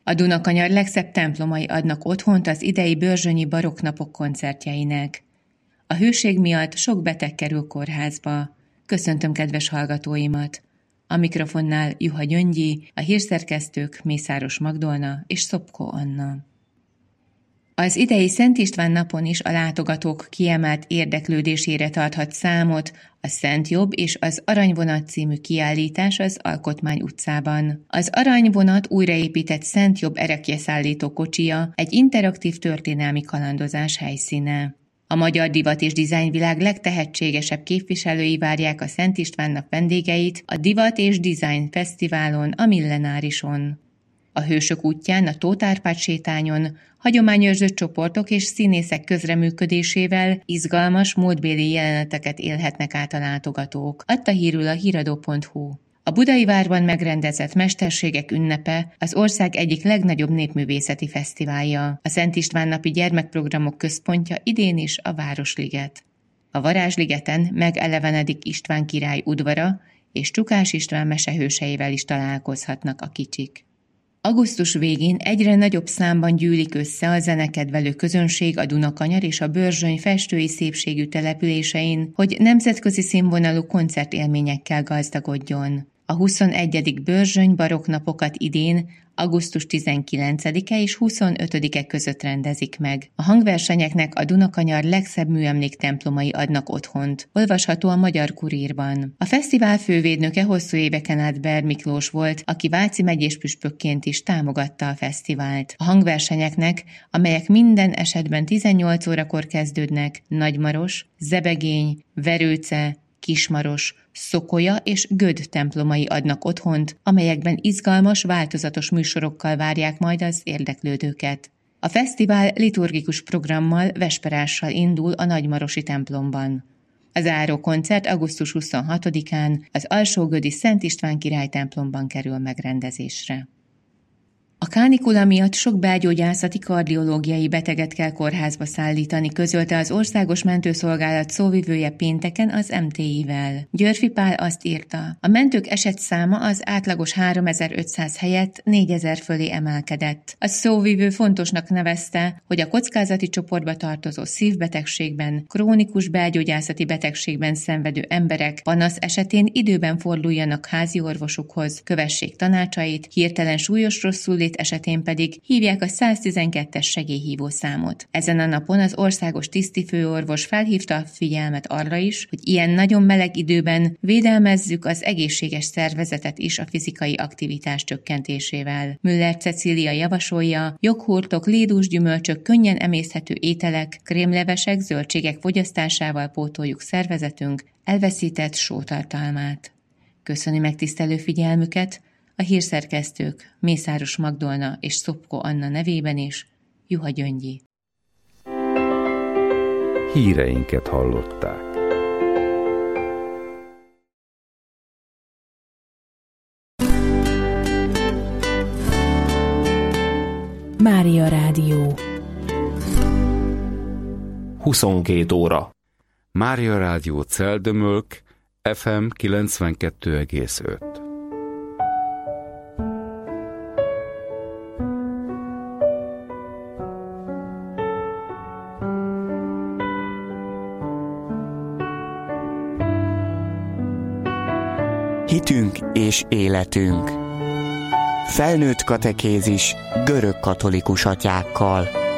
A Dunakanyar legszebb templomai adnak otthont az idei Börzsönyi barokknapok koncertjeinek. A hőség miatt sok beteg kerül kórházba. Köszöntöm kedves hallgatóimat! A mikrofonnál Juha Gyöngyi, a hírszerkesztők Mészáros Magdolna és Szopko Anna. Az idei Szent István napon is a látogatók kiemelt érdeklődésére tarthat számot a Szent Jobb és az Aranyvonat című kiállítás az Alkotmány utcában. Az Aranyvonat újraépített Szent Jobb erekjeszállító kocsija egy interaktív történelmi kalandozás helyszíne. A magyar divat és dizájnvilág legtehetségesebb képviselői várják a Szent István nap vendégeit a Divat és Design Fesztiválon, a Millenárison. A Hősök útján, a Tóth Árpád sétányon hagyományőrzött csoportok és színészek közreműködésével izgalmas múltbéli jeleneteket élhetnek át a látogatók, adta hírül a híradó.hu. A Budai Várban megrendezett Mesterségek ünnepe az ország egyik legnagyobb népművészeti fesztiválja. A Szent István napi gyermekprogramok központja idén is a Városliget. A Varázsligeten megelevenedik István király udvara, és Csukás István mesehőseivel is találkozhatnak a kicsik. Augusztus végén egyre nagyobb számban gyűlik össze a zenekedvelő közönség a Dunakanyar és a Börzsöny festői szépségű településein, hogy nemzetközi színvonalú koncertélményekkel gazdagodjon. A 21. Börzsöny barokknapokat idén augusztus 19-e és 25-e között rendezik meg. A hangversenyeknek a Dunakanyar legszebb műemléktemplomai adnak otthont. Olvasható a Magyar Kurírban. A fesztivál fővédnöke hosszú éveken át Ber Miklós volt, aki Váci megyés püspökként is támogatta a fesztivált. A hangversenyeknek, amelyek minden esetben 18 órakor kezdődnek, Nagymaros, Zebegény, Verőce, Kismaros, Szokolya és Göd templomai adnak otthont, amelyekben izgalmas, változatos műsorokkal várják majd az érdeklődőket. A fesztivál liturgikus programmal, vesperással indul a Nagymarosi templomban. A záró koncert augusztus 26-án az Alsógödi Szent István király templomban kerül megrendezésre. A kánikula miatt sok belgyógyászati kardiológiai beteget kell kórházba szállítani, közölte az Országos Mentőszolgálat szóvivője pénteken az MTI-vel. Györfi Pál azt írta, a mentők esetszáma az átlagos 3500 helyett 4000 fölé emelkedett. A szóvivő fontosnak nevezte, hogy a kockázati csoportba tartozó szívbetegségben, krónikus belgyógyászati betegségben szenvedő emberek panasz esetén időben forduljanak házi orvosukhoz, kövessék tanácsait, hirtelen súlyos rosszul esetén pedig hívják a 112-es segélyhívó számot. Ezen a napon az országos tisztifőorvos felhívta a figyelmet arra is, hogy ilyen nagyon meleg időben védelmezzük az egészséges szervezetet is a fizikai aktivitás csökkentésével. Müller Cecília javasolja, joghurtok, lédús gyümölcsök, könnyen emészthető ételek, krémlevesek, zöldségek fogyasztásával pótoljuk szervezetünk elveszített sótartalmát. Köszöni megtisztelő figyelmüket, a hírszerkesztők Mészáros Magdolna és Szopko Anna nevében is Juha Gyöngyi. Híreinket hallották. Mária Rádió 22 óra. Mária Rádió Celdömölk, FM 92,5. Hitünk és életünk. Felnőtt katekézis görög katolikus atyákkal.